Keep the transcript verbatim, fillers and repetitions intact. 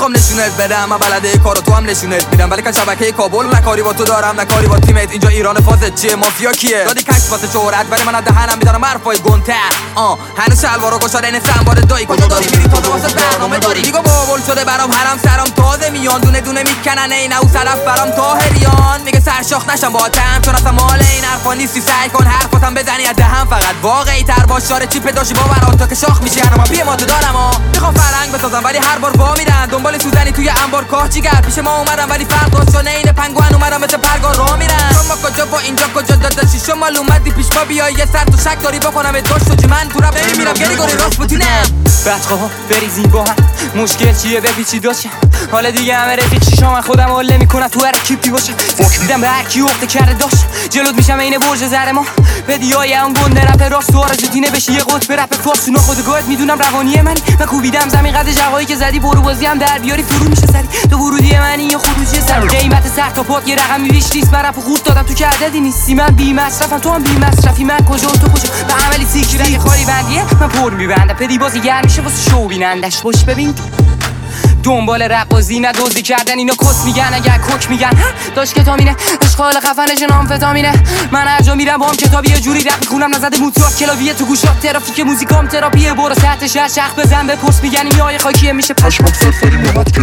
میخوام نشونت بدم من بلده کارو تو هم نشونت میدم ولی که شبکه کابل نکاری با تو دارم نکاری با تیمت اینجا ایران فازت چیه مافیا کیه دادی کش واسه شهرت ولی من از دهنم میذارم حرفای گنتر آ هنوز شلوارو گشاده این سنبار دایی کجا داری میری تو واسه برنامه داری دیگه بابل شده برام حرم سرام تازه میان دونه دونه میکنن این او طرف برام طاهریان میگه سرشاخ نشم با تم چون اصلا مال این حرفا نیستی سعی کن حرفاتم بزنی از دهن فقط واقعی تر باش شاره چیپ داشی باور تا که شاخ میشی انا پی ما تو دارم ها میخوام فرنگ بسازم ولی هر بار وا میرن دنبال سوزنی توی انبار کاهچیگر پیش ما اومدم ولی فرق داشت چون این پنگوئن اومدم مثل پرگار راه میرن شما کجا و اینجا کجا داداشی شما اومدی پیش ما بیای یه سر تو شک داری بکنم داشت و من تو رپ نمیرم گری گری راست بتونم بچه‌ها بریزین با هم مشکل چیه بپیچی داشتم حالا دیگه همه رفیقی شما خودم حال نمی‌کنم تو هر کیپی باشم فوک میدم به هر کی اخته کرده داشت جلوت میشم عین برج زر ما بدیای اون گنده رپ راست تو آرزوتینه بشی یه قطب رپ فارس اونا خودگاهت میدونم روانی منی من کوبیدم زمین قد جوایی که زدی برو بازی هم در بیاری فرو میشه سری تو ورودی منی یا خروجی سر قیمت سر تا پات یه رقمی بیش نیست من رپ خود دادم تو که عددی نیستی من بی مصرفم تو هم بی مصرفی من کجا و تو کجا به عملی سیکری خالی بندیه من پر میبندم پدی بازی گرم میشه واسه شو بینندش باش ببین دنبال رپ بازی نه دوزی کردن اینا کس میگن اگر کوک میگن داش کتامینه اشغال خفنش نامفتامینه من هر جا میرم با هم کتابی یه جوری رپ میخونم نزده موتور کلاویه تو گوشات ترافیک موزیکام تراپیه برو سطح شهر شخ بزن بپرس میگن این یای خاکیه میشه پشمات فرفری مواد